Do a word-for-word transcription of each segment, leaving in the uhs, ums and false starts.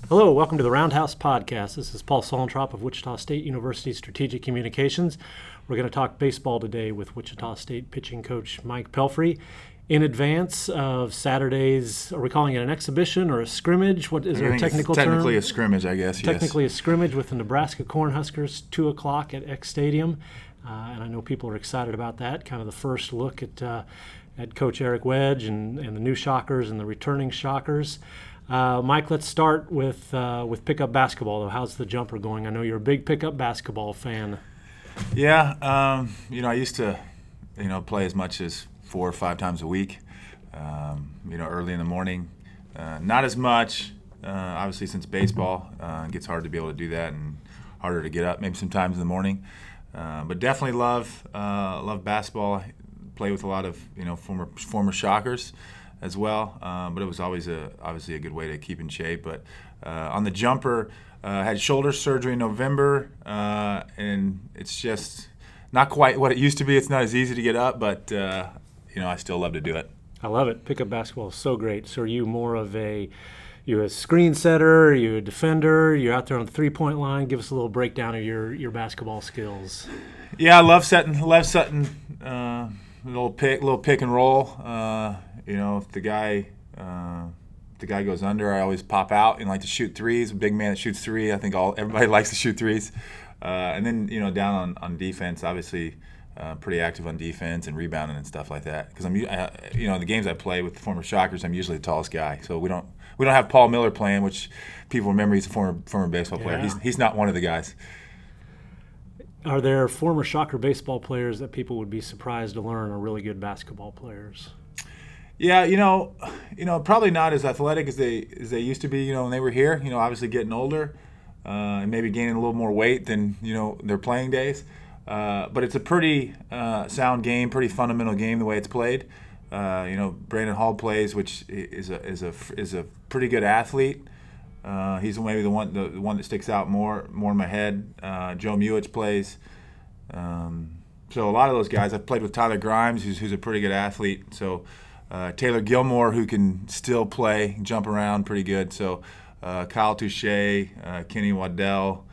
Hello, welcome to the Roundhouse Podcast. This is Paul Solentrop of Wichita State University Strategic Communications. We're going to talk baseball today with Wichita State pitching coach Mike Pelfrey. In advance of Saturday's, are we calling it an exhibition or a scrimmage? What is there a technical term? Technically term? a scrimmage, I guess, Technically yes. a scrimmage with the Nebraska Cornhuskers, two o'clock at Eck Stadium. Uh, and I know people are excited about that, kind of the first look at uh, at Coach Eric Wedge and, and the new Shockers and the returning Shockers. Uh, Mike, let's start with uh, with pickup basketball, though. How's the jumper going? I know you're a big pickup basketball fan. Yeah, um, you know, I used to, you know, play as much as four or five times a week, um, you know, early in the morning. Uh, not as much, uh, obviously, since baseball. Uh, it gets hard to be able to do that and harder to get up maybe sometimes in the morning. Uh, but definitely love uh, love basketball. I play with a lot of, you know, former former Shockers as well, um, but it was always a obviously a good way to keep in shape. But uh, on the jumper, uh, I had shoulder surgery in November, uh, and it's just not quite what it used to be. It's not as easy to get up, but uh, you know, I still love to do it. I love it. Pickup basketball is so great. So are you more of a you a screen setter? Are you a defender? You're out there on the three-point line. Give us a little breakdown of your your basketball skills. Yeah, I love setting, love setting, uh, little pick, little pick and roll. Uh, You know, if the guy uh, if the guy goes under, I always pop out and like to shoot threes. A big man that shoots three, I think all everybody likes to shoot threes. Uh, and then, you know, down on, on defense, obviously uh, pretty active on defense and rebounding and stuff like that. Because I'm, uh, you know, the games I play with the former Shockers, I'm usually the tallest guy. So we don't we don't have Paul Miller playing, which people remember he's a former former baseball player. Yeah. He's he's not one of the guys. Are there former Shocker baseball players that people would be surprised to learn are really good basketball players? Yeah, you know, you know, probably not as athletic as they as they used to be. You know, when they were here. You know, obviously getting older uh, and maybe gaining a little more weight than, you know, their playing days. Uh, but it's a pretty uh, sound game, pretty fundamental game the way it's played. Uh, you know, Brandon Hall plays, which is a is a is a pretty good athlete. Uh, he's maybe the one the, the one that sticks out more more in my head. Uh, Joe Muich plays. Um, so a lot of those guys. I've played with Tyler Grimes, who's who's a pretty good athlete. So. Uh, Taylor Gilmore, who can still play, jump around pretty good. So uh, Kyle Touche, uh, Kenny Waddell.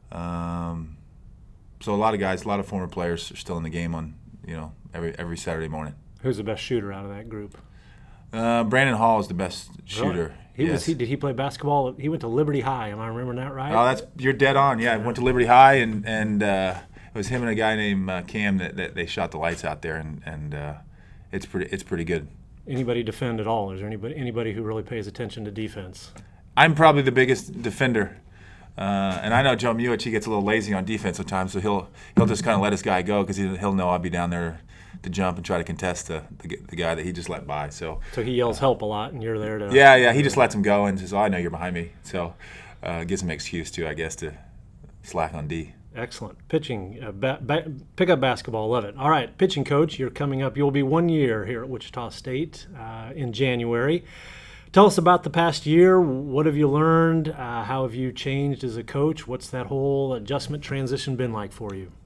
Um, so a lot of guys, a lot of former players are still in the game on, you know, every every Saturday morning. Who's the best shooter out of that group? Uh, Brandon Hall is the best shooter. Really? He yes. was. He, did he play basketball? He went to Liberty High. Am I remembering that right? Oh, that's you're dead on. Yeah, I went to Liberty High, and and uh, it was him and a guy named uh, Cam that, that they shot the lights out there, and and uh, it's pretty it's pretty good. Anybody defend at all? Is there anybody anybody who really pays attention to defense? I'm probably the biggest defender, uh, and I know Joe Muich, he gets a little lazy on defense sometimes, so he'll he'll just kind of let his guy go because he'll know I'll be down there to jump and try to contest the the, the guy that he just let by. So so he yells help a lot, and you're there to. Yeah, yeah, he just lets him go and says, "Oh, I know you're behind me," so uh, gives him an excuse too, I guess, to slack on D. Excellent. Pitching, uh, ba- ba- pickup basketball, love it. All right, pitching coach, you're coming up. You'll be one year here at Wichita State uh, in January. Tell us about the past year. What have you learned? Uh, how have you changed as a coach? What's that whole adjustment transition been like for you?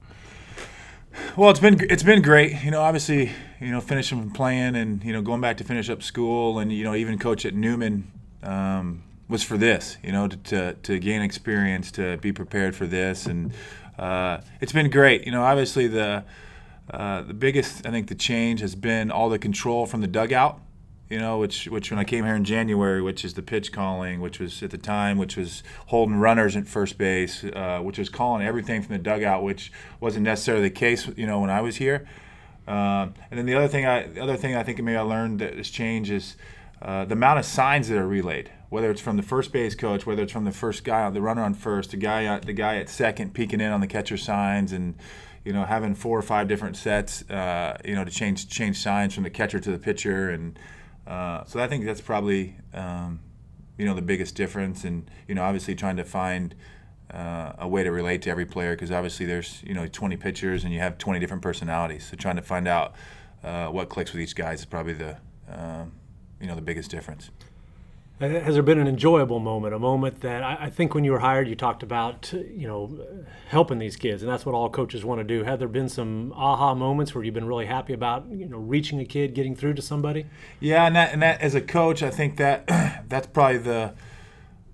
Well, it's been it's been great. You know, obviously, you know, finishing from playing and, you know, going back to finish up school and, you know, even coach at Newman um, was for this, you know, to, to to gain experience, to be prepared for this. And uh, it's been great. You know, obviously the uh, the biggest, I think, the change has been all the control from the dugout. You know, which which when I came here in January, which is the pitch calling, which was at the time, which was holding runners at first base, uh, which was calling everything from the dugout, which wasn't necessarily the case, you know, when I was here. Um, and then the other thing, I the other thing I think maybe I learned that has changed is uh, the amount of signs that are relayed. Whether it's from the first base coach, whether it's from the first guy, the runner on first, the guy, the guy at second, peeking in on the catcher signs, and you know, having four or five different sets, uh, you know, to change change signs from the catcher to the pitcher, and Uh, so I think that's probably, um, you know, the biggest difference, and you know, obviously trying to find uh, a way to relate to every player, because obviously there's, you know, twenty pitchers and you have twenty different personalities. So trying to find out uh, what clicks with each guy is probably the, um, you know, the biggest difference. Has there been an enjoyable moment, a moment that I, I think when you were hired, you talked about, you know, helping these kids, and that's what all coaches want to do. Have there been some aha moments where you've been really happy about, you know, reaching a kid, getting through to somebody? Yeah, and that, and that as a coach, I think that that's probably the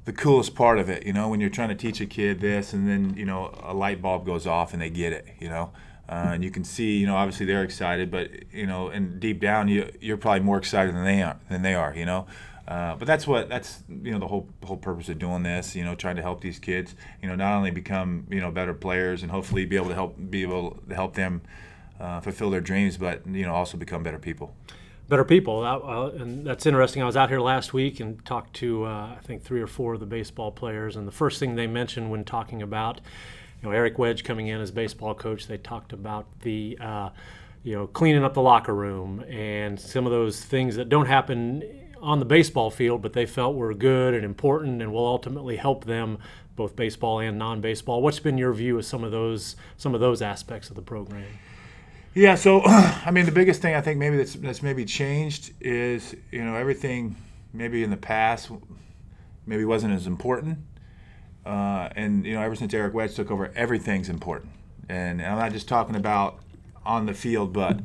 the coolest part of it, you know, when you're trying to teach a kid this and then, you know, a light bulb goes off and they get it, you know. Uh, and you can see, you know, obviously they're excited, but, you know, and deep down you, you're probably more excited than they are, than they are, you know. Uh, but that's what, that's, you know, the whole whole purpose of doing this, you know, trying to help these kids, you know, not only become, you know, better players and hopefully be able to help, be able to help them uh, fulfill their dreams, but, you know, also become better people. Better people, uh, and that's interesting. I was out here last week and talked to uh, I think three or four of the baseball players, and the first thing they mentioned when talking about, you know, Eric Wedge coming in as baseball coach, they talked about the, uh, you know, cleaning up the locker room and some of those things that don't happen on the baseball field, but they felt were good and important and will ultimately help them, both baseball and non-baseball. What's been your view of some of those some of those aspects of the program? Yeah, so I mean, the biggest thing I think maybe that's that's maybe changed is, you know, everything maybe in the past maybe wasn't as important, uh, and you know, ever since Eric Wedge took over, everything's important, and, and I'm not just talking about on the field, but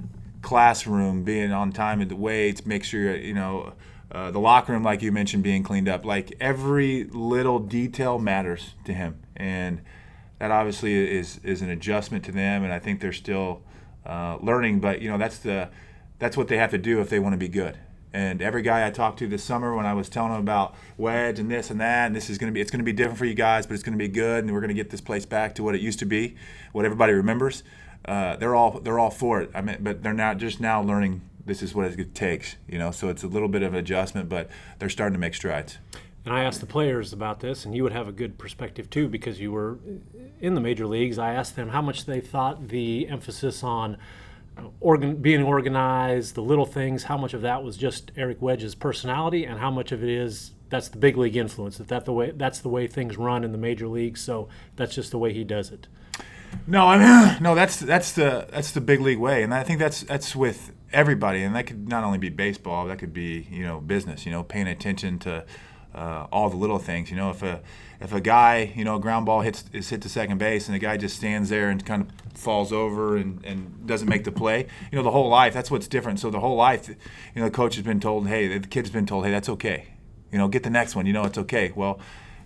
classroom, being on time at the weights, make sure you know uh, the locker room, like you mentioned, being cleaned up. Like every little detail matters to him, and that obviously is is an adjustment to them, and I think they're still uh, learning. But you know, that's the that's what they have to do if they want to be good. And every guy I talked to this summer, when I was telling them about Wedge and this and that, and this is going to be it's going to be different for you guys, but it's going to be good, and we're going to get this place back to what it used to be, what everybody remembers. Uh, they're all they're all for it. I mean, but they're not just now learning this is what it takes, you know. So it's a little bit of an adjustment, but they're starting to make strides. And I asked the players about this, and you would have a good perspective too because you were in the major leagues. I asked them how much they thought the emphasis on organ, being organized, the little things, how much of that was just Eric Wedge's personality, and how much of it is that's the big league influence. That, that the way that's the way things run in the major leagues. So that's just the way he does it. No, I mean, no, that's that's the that's the big league way, and I think that's that's with everybody, and that could not only be baseball, that could be you know business, you know, paying attention to uh, all the little things. You know, if a if a guy, you know, a ground ball hits is hit to second base, and the guy just stands there and kind of falls over and, and doesn't make the play, you know, the whole life, that's what's different. So the whole life, you know, the coach has been told, hey, the kid's been told, hey, that's okay. You know, get the next one. You know, it's okay. Well,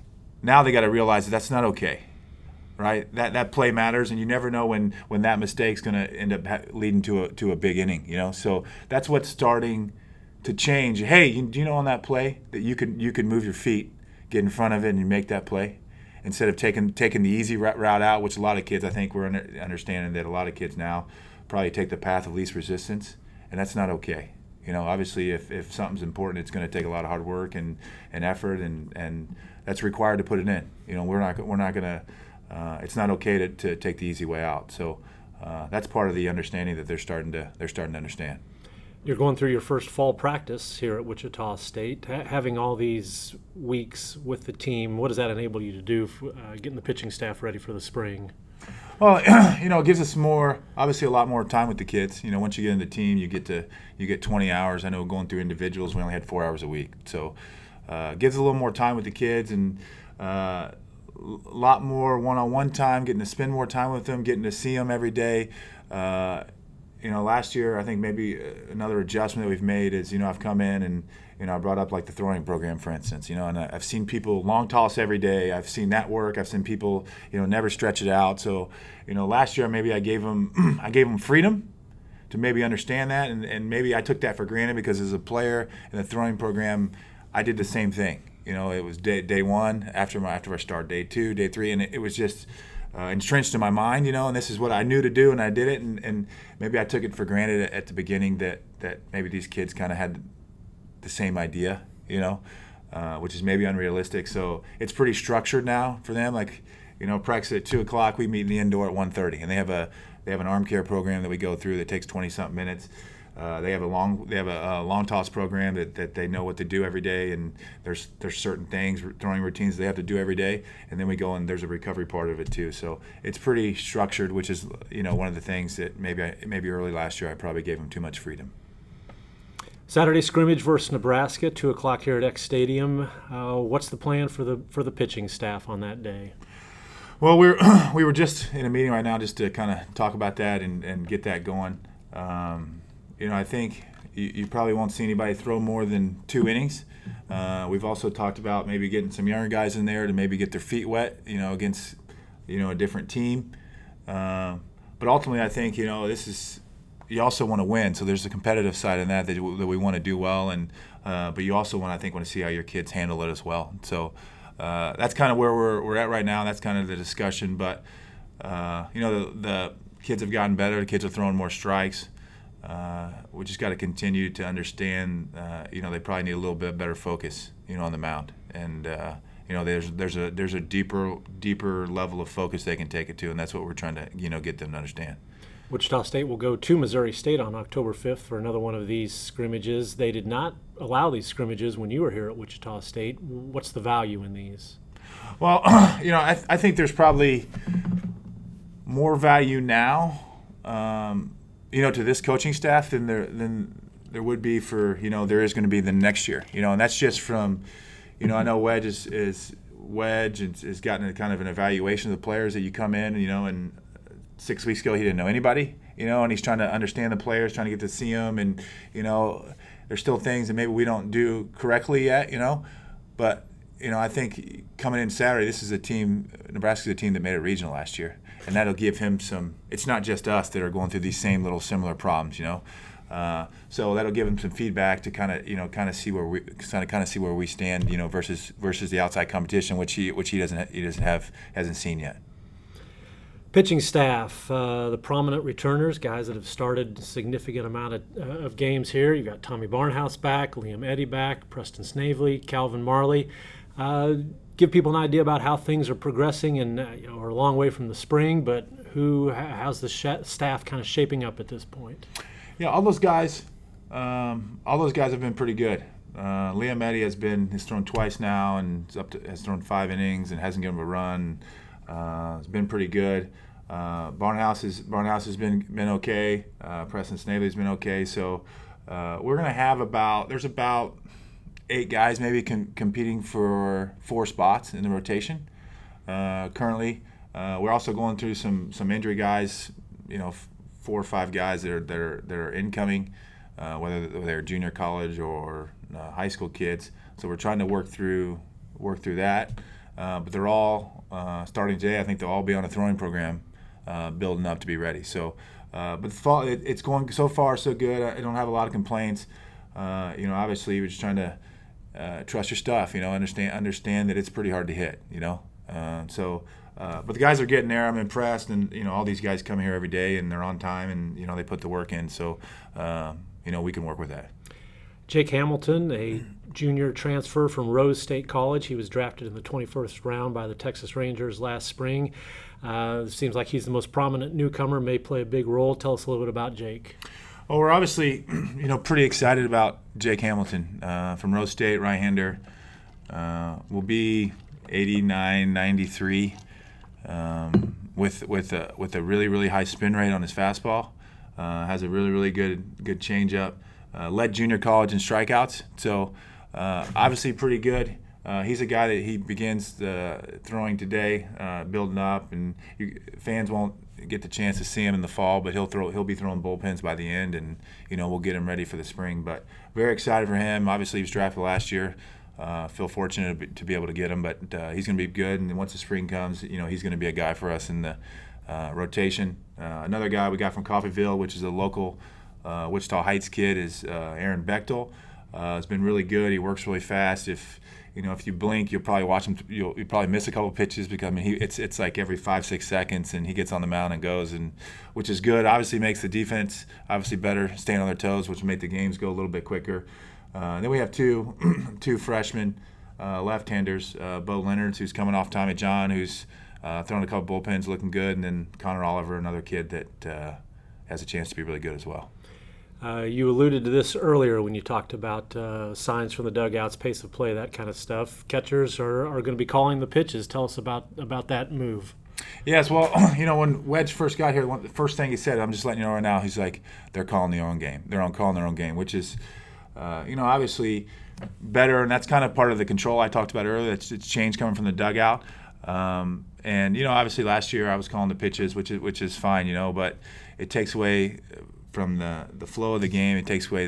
now they got to realize that that's not okay. Right, that that play matters, and you never know when, when that mistake's going to end up ha- leading to a to a big inning. You know, so that's what's starting to change. Hey, you, do you know on that play that you could you could move your feet, get in front of it, and you make that play instead of taking taking the easy route out, which a lot of kids I think we're under, understanding that a lot of kids now probably take the path of least resistance, and that's not okay. You know, obviously, if, if something's important, it's going to take a lot of hard work and, and effort, and, and that's required to put it in. You know, we're not we're not going to. Uh, it's not okay to, to take the easy way out. So uh, that's part of the understanding that they're starting to they're starting to understand. You're going through your first fall practice here at Wichita State. Ha- having all these weeks with the team, what does that enable you to do, for, uh, getting the pitching staff ready for the spring? Well, you know, it gives us more, obviously, a lot more time with the kids. You know, once you get in the team, you get to you get twenty hours. I know going through individuals, we only had four hours a week, so uh, it gives a little more time with the kids and. Uh, A lot more one-on-one time, getting to spend more time with them, getting to see them every day. Uh, you know, last year I think maybe another adjustment that we've made is, you know, I've come in and, you know, I brought up like the throwing program, for instance, you know, and I've seen people long toss every day. I've seen that work. I've seen people, you know, never stretch it out. So, you know, last year maybe I gave them, I gave them freedom to maybe understand that, and, and maybe I took that for granted because as a player in the throwing program, I did the same thing. You know, it was day day one after my after I started day two, day three, and it, it was just uh, entrenched in my mind. You know, and this is what I knew to do, and I did it. And, and maybe I took it for granted at, at the beginning that that maybe these kids kind of had the same idea. You know, uh, which is maybe unrealistic. So it's pretty structured now for them. Like, you know, practice at two o'clock. We meet in the indoor at one thirty, and they have a they have an arm care program that we go through that takes twenty something minutes. Uh, they have a long they have a, a long toss program that, that they know what to do every day, and there's there's certain things, throwing routines they have to do every day, and then we go and there's a recovery part of it too. So it's pretty structured, which is, you know, one of the things that maybe I, maybe early last year I probably gave them too much freedom. Saturday scrimmage versus Nebraska, two o'clock here at X Stadium. Uh, what's the plan for the for the pitching staff on that day? Well, we're we were just in a meeting right now just to kind of talk about that and, and get that going. Um, You know, I think you, you probably won't see anybody throw more than two innings. Uh, we've also talked about maybe getting some younger guys in there to maybe get their feet wet, you know, against, you know, a different team. Uh, but ultimately, I think, you know, this is, you also want to win. So there's a competitive side in that that, that we want to do well, and uh, but you also want, I think, want to see how your kids handle it as well. So uh, that's kind of where we're we're at right now. That's kind of the discussion. But uh, you know, the, the kids have gotten better. The kids are throwing more strikes. Uh, we just got to continue to understand. Uh, you know, they probably need a little bit better focus, you know, on the mound, and uh, you know, there's there's a there's a deeper deeper level of focus they can take it to, and that's what we're trying to, you know, get them to understand. Wichita State will go to Missouri State on October fifth for another one of these scrimmages. They did not allow these scrimmages when you were here at Wichita State. What's the value in these? Well, you know, I, th- I think there's probably more value now, um, you know, to this coaching staff than there than there would be for, you know, there is going to be the next year. You know, and that's just from, you know, I know Wedge is, is Wedge has, has gotten a kind of an evaluation of the players that you come in, you know, and six weeks ago he didn't know anybody, you know, and he's trying to understand the players, trying to get to see them, and, you know, there's still things that maybe we don't do correctly yet, you know, but, you know, I think coming in Saturday, this is a team, Nebraska's a team that made it regional last year, and that'll give him some, it's not just us that are going through these same little similar problems, you know, uh, so that'll give him some feedback to kind of, you know, kind of see where we, kind of kind of see where we stand, you know, versus versus the outside competition, which he which he doesn't he doesn't have hasn't seen yet. Pitching staff, uh, the prominent returners, guys that have started a significant amount of, uh, of games here. You've got Tommy Barnhouse back, Liam Eddy back, Preston Snavely, Calvin Marley. Uh, give people an idea about how things are progressing, and uh, you know, we're a long way from the spring, but who how's the sh- staff kind of shaping up at this point? Yeah, all those guys, um, all those guys have been pretty good. Uh, Liam Eddy has been has thrown twice now and is up to, has thrown five innings and hasn't given him a run. Uh, it's been pretty good. Uh, Barnhouse is Barnhouse has been been okay. Uh, Preston Snavely's been okay. So uh, we're gonna have about there's about eight guys maybe com- competing for four spots in the rotation. Uh, currently, uh, we're also going through some some injury guys. You know, f- four or five guys that are that are that are incoming, uh, whether they're junior college or uh, high school kids. So we're trying to work through work through that. Uh, but they're all uh, starting today. I think they'll all be on a throwing program, uh, building up to be ready. So, uh, but the fall, it, it's going so far so good. I don't have a lot of complaints. Uh, you know, obviously we're just trying to uh, trust your stuff. You know, understand understand that it's pretty hard to hit. You know, uh, so. Uh, but the guys are getting there. I'm impressed, and you know, all these guys come here every day, and they're on time, and you know, they put the work in. So, uh, you know, we can work with that. Jake Hamilton, a junior transfer from Rose State College. He was drafted in the twenty-first round by the Texas Rangers last spring. Uh, it seems like he's the most prominent newcomer, may play a big role. Tell us a little bit about Jake. Well, we're obviously, you know, pretty excited about Jake Hamilton uh, from Rose State, right-hander. Uh, will be eighty-nine, ninety-three um, with with a with a really really high spin rate on his fastball. Uh, has a really really good good changeup. Uh, led junior college in strikeouts, so uh, obviously pretty good. Uh, he's a guy that he begins uh, throwing today, uh, building up, and you, fans won't get the chance to see him in the fall, but he'll throw he'll be throwing bullpens by the end, and you know we'll get him ready for the spring. But very excited for him. Obviously he was drafted last year. Uh, feel fortunate to be, to be able to get him, but uh, he's going to be good. And once the spring comes, you know he's going to be a guy for us in the uh, rotation. Uh, another guy we got from Coffeyville, which is a local. Uh, Wichita Heights kid, is uh, Aaron Bechtel. Uh, it's been really good. He works really fast. If you know, if you blink, you'll probably watch him. You'll, you'll probably miss a couple pitches because I mean, he, it's it's like every five six seconds, and he gets on the mound and goes, and which is good. Obviously, makes the defense obviously better, staying on their toes, which will make the games go a little bit quicker. Uh, then we have two two freshmen uh, left-handers, uh, Bo Leonards, who's coming off Tommy John, who's uh, throwing a couple bullpens, looking good, and then Connor Oliver, another kid that uh, has a chance to be really good as well. Uh, you alluded to this earlier when you talked about uh, signs from the dugouts, pace of play, that kind of stuff. Catchers are, are going to be calling the pitches. Tell us about, about that move. Yes, well, you know, when Wedge first got here, one, the first thing he said, I'm just letting you know right now, he's like, they're calling their own game. They're on calling their own game, which is, uh, you know, obviously better, and that's kind of part of the control I talked about earlier. It's, it's change coming from the dugout. Um, and, you know, obviously last year I was calling the pitches, which is, which is fine, you know, but it takes away – from the, the flow of the game. It takes away the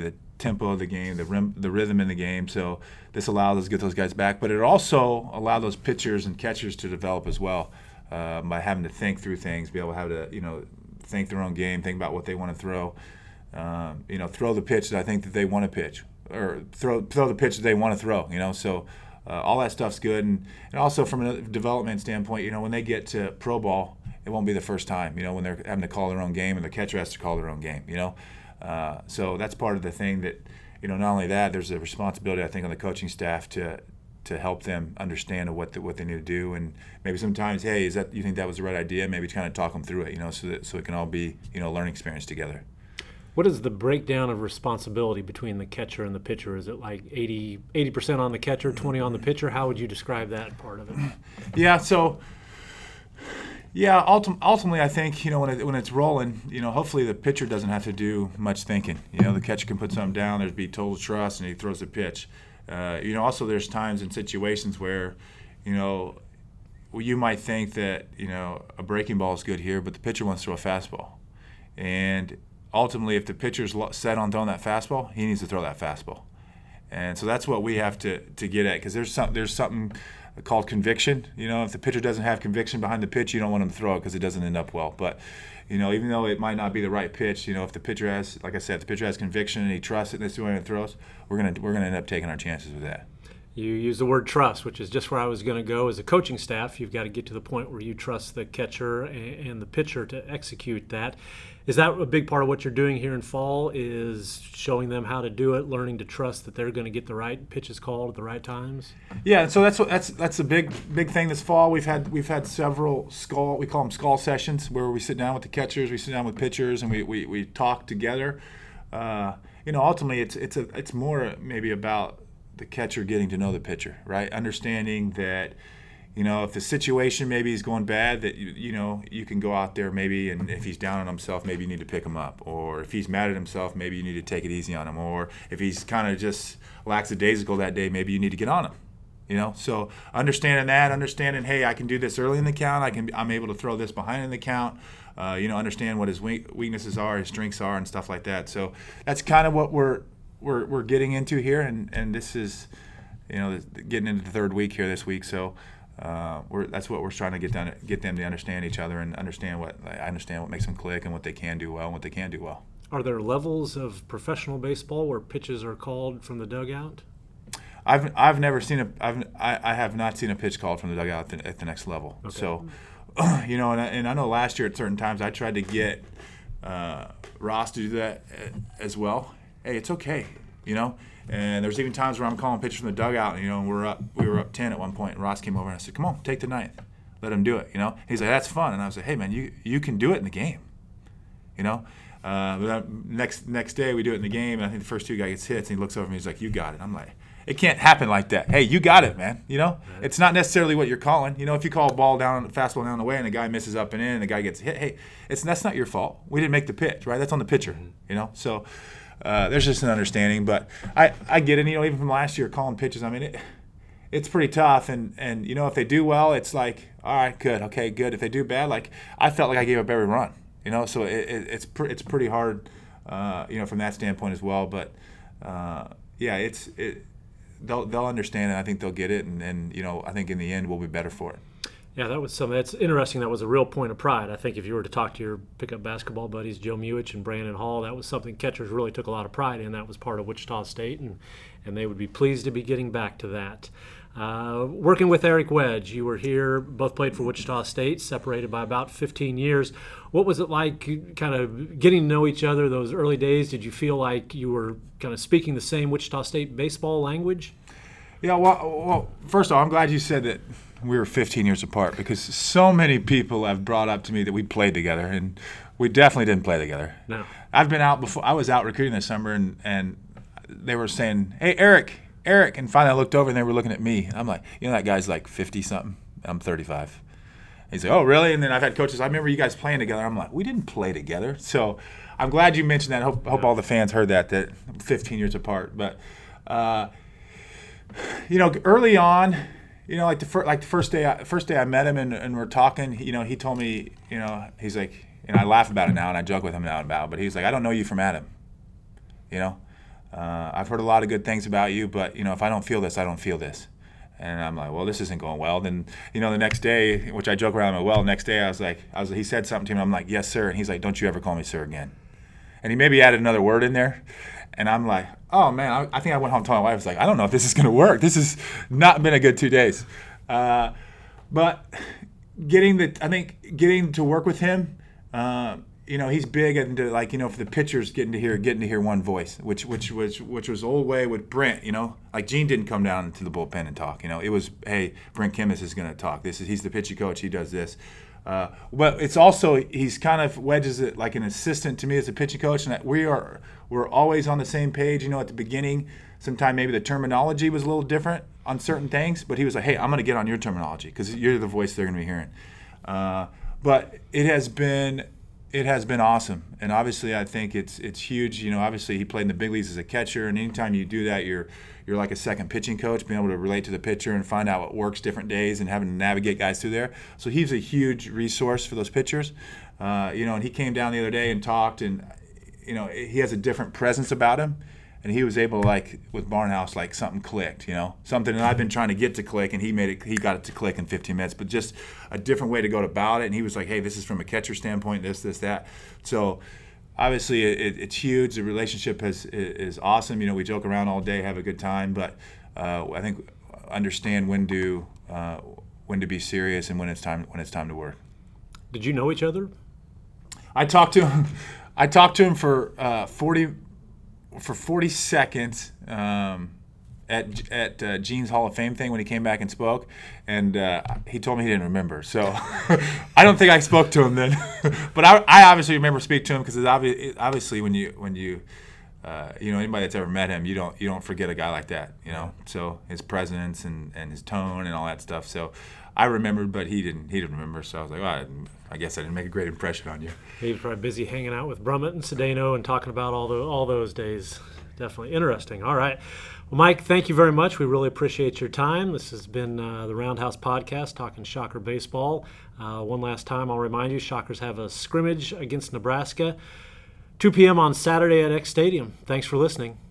tempo of the game, the rim, the rhythm in the game. So this allows us to get those guys back, but it also allowed those pitchers and catchers to develop as well uh, by having to think through things, be able to have to you know think their own game, think about what they want to throw, um, you know, throw the pitch that I think that they want to pitch, or throw throw the pitch that they want to throw. You know, so uh, all that stuff's good, and and also from a development standpoint, you know, when they get to pro ball, it won't be the first time. You know, when they're having to call their own game, and the catcher has to call their own game. You know. Uh, so that's part of the thing that, you know, not only that, there's a responsibility, I think, on the coaching staff to to help them understand what the, what they need to do, and maybe sometimes, hey, is that you think that was the right idea? Maybe to kind of talk them through it, you know, so that so it can all be, you know, a learning experience together. What is the breakdown of responsibility between the catcher and the pitcher? Is it like eighty percent on the catcher, twenty on the pitcher? How would you describe that part of it? Yeah, so. Yeah, ultim- ultimately, I think, you know, when it, when it's rolling, you know, hopefully the pitcher doesn't have to do much thinking. You know, the catcher can put something down, there's be total trust, and he throws the pitch. Uh, you know, also there's times and situations where, you know, well, you might think that, you know, a breaking ball is good here, but the pitcher wants to throw a fastball. And ultimately, if the pitcher's set on throwing that fastball, he needs to throw that fastball. And so that's what we have to, to get at, because there's some, there's something called conviction. You know, if the pitcher doesn't have conviction behind the pitch, you don't want him to throw it because it doesn't end up well. But, you know, even though it might not be the right pitch, you know, if the pitcher has, like I said, if the pitcher has conviction and he trusts it and that's the way he throws, we're gonna we're gonna end up taking our chances with that. You use the word trust, which is just where I was going to go. As a coaching staff, you've got to get to the point where you trust the catcher and the pitcher to execute that. Is that a big part of what you're doing here in fall, is showing them how to do it, learning to trust that they're going to get the right pitches called at the right times? Yeah, so that's what that's that's a big big thing this fall. We've had we've had several skull we call them skull sessions where we sit down with the catchers, we sit down with pitchers, and we we, we talk together. Uh, you know, ultimately it's it's a it's more maybe about the catcher getting to know the pitcher, right? Understanding that, you know, if the situation maybe is going bad, that, you, you know, you can go out there maybe, and if he's down on himself, maybe you need to pick him up. Or if he's mad at himself, maybe you need to take it easy on him. Or if he's kind of just lackadaisical that day, maybe you need to get on him. You know, so understanding that, understanding, hey, I can do this early in the count, I can, I'm able to throw this behind in the count. Uh, you know, understand what his weaknesses are, his strengths are, and stuff like that. So that's kind of what we're we're we're getting into here, and, and this is, you know, getting into the third week here this week. So uh, we're that's what we're trying to get done, get them to understand each other and understand what I understand what makes them click and what they can do well and what they can do well. Are there levels of professional baseball where pitches are called from the dugout? I've I've never seen a I've I, I have not seen a pitch called from the dugout at the, at the next level. Okay. So, you know, and I, and I know last year at certain times I tried to get uh, Ross to do that as well. Hey, it's okay, you know. And there's even times where I'm calling pitches from the dugout, you know, and we're up we were up ten at one point, and Ross came over and I said, "Come on, take the ninth, let him do it," you know. He's like, "That's fun," and I was like, "Hey, man, you you can do it in the game, you know." Uh, but next next day we do it in the game, and I think the first two guy gets hits, and he looks over at me, he's like, "You got it." I'm like, it can't happen like that. Hey, you got it, man. You know, right. It's not necessarily what you're calling. You know, if you call a ball down, fastball down the way, and the guy misses up and in, and the guy gets hit, hey, it's that's not your fault. We didn't make the pitch, right? That's on the pitcher. Mm-hmm. You know, so uh, there's just an understanding. But I, I get it. You know, even from last year, calling pitches. I mean, it, it's pretty tough. And and you know, if they do well, it's like, all right, good, okay, good. If they do bad, like I felt like I gave up every run. You know, so it, it, it's pre- it's pretty hard. Uh, you know, from that standpoint as well. But uh, yeah, it's it. They'll they'll understand it. I think they'll get it, and, and you know I think in the end we'll be better for it. Yeah, that was something that's interesting. That was a real point of pride. I think if you were to talk to your pickup basketball buddies, Joe Mewich and Brandon Hall, that was something catchers really took a lot of pride in. That was part of Wichita State, and and they would be pleased to be getting back to that. Uh, working with Eric Wedge, you were here, both played for Wichita State, separated by about fifteen years. What was it like kind of getting to know each other those early days? Did you feel like you were kind of speaking the same Wichita State baseball language? Yeah, well, well, first of all, I'm glad you said that we were fifteen years apart, because so many people have brought up to me that we played together, and we definitely didn't play together. No. I've been out before. I was out recruiting this summer, and, and they were saying, "Hey, Eric, Eric," and finally I looked over and they were looking at me. I'm like, you know, that guy's like fifty-something. I'm thirty-five. He's like, "Oh, really?" And then I've had coaches, "I remember you guys playing together." I'm like, we didn't play together. So I'm glad you mentioned that. I hope, hope all the fans heard that, that fifteen years apart. But, uh, you know, early on, you know, like the, fir- like the first day I, first day I met him and, and we're talking, you know, he told me, you know, he's like, and I laugh about it now and I joke with him now about it, but he's like, "I don't know you from Adam," you know. uh, I've heard a lot of good things about you, but, you know, if I don't feel this, I don't feel this. And I'm like, well, this isn't going well. Then, you know, the next day, which I joke around, I'm like, well, next day I was like, I was, he said something to me. I'm like, yes, sir. And he's like, don't you ever call me sir again. And he maybe added another word in there. And I'm like, oh, man, I, I think I went home and told my wife, I was like, I don't know if this is going to work. This has not been a good two days. Uh, but getting the, I think getting to work with him, uh, you know, he's big into, like, you know, for the pitchers getting to hear getting to hear one voice, which which which which was the old way with Brent. You know, like Gene didn't come down to the bullpen and talk. You know, it was, hey, Brent Kimmis is going to talk. This is he's the pitching coach. He does this. Uh, but it's also he's kind of wedges it like an assistant to me as a pitching coach, and that we are we're always on the same page. You know, at the beginning, sometimes maybe the terminology was a little different on certain things, but he was like, hey, I'm going to get on your terminology because you're the voice they're going to be hearing. Uh, but it has been. It has been awesome, and obviously I think it's it's huge. You know, obviously he played in the big leagues as a catcher, and anytime you do that, you're you're like a second pitching coach, being able to relate to the pitcher and find out what works different days and having to navigate guys through there. So he's a huge resource for those pitchers. Uh, you know, and he came down the other day and talked, and you know he has a different presence about him. And he was able to, like, with Barnhouse, like, something clicked, you know? Something that I've been trying to get to click, and he made it. He got it to click in fifteen minutes. But just a different way to go about it. And he was like, hey, this is from a catcher standpoint, this, this, that. So, obviously, it, it's huge. The relationship has, is awesome. You know, we joke around all day, have a good time. But uh, I think understand when to uh, when to be serious and when it's time when it's time to work. Did you know each other? I talked to him. I talked to him for uh, forty. For forty seconds um, at at uh, Gene's Hall of Fame thing when he came back and spoke, and uh, he told me he didn't remember. So I don't think I spoke to him then, but I, I obviously remember speaking to him because it's obvi- obviously when you when you uh, you know anybody that's ever met him, you don't you don't forget a guy like that, you know. So his presence and, and his tone and all that stuff. So I remembered, but he didn't he didn't remember. So I was like, well, I, I guess I didn't make a great impression on you. He was probably busy hanging out with Brummett and Cedeno and talking about all the all those days. Definitely interesting. All right. Well, Mike, thank you very much. We really appreciate your time. This has been uh, the Roundhouse Podcast, talking Shocker baseball. Uh, one last time, I'll remind you, Shockers have a scrimmage against Nebraska, two p.m. on Saturday at X Stadium. Thanks for listening.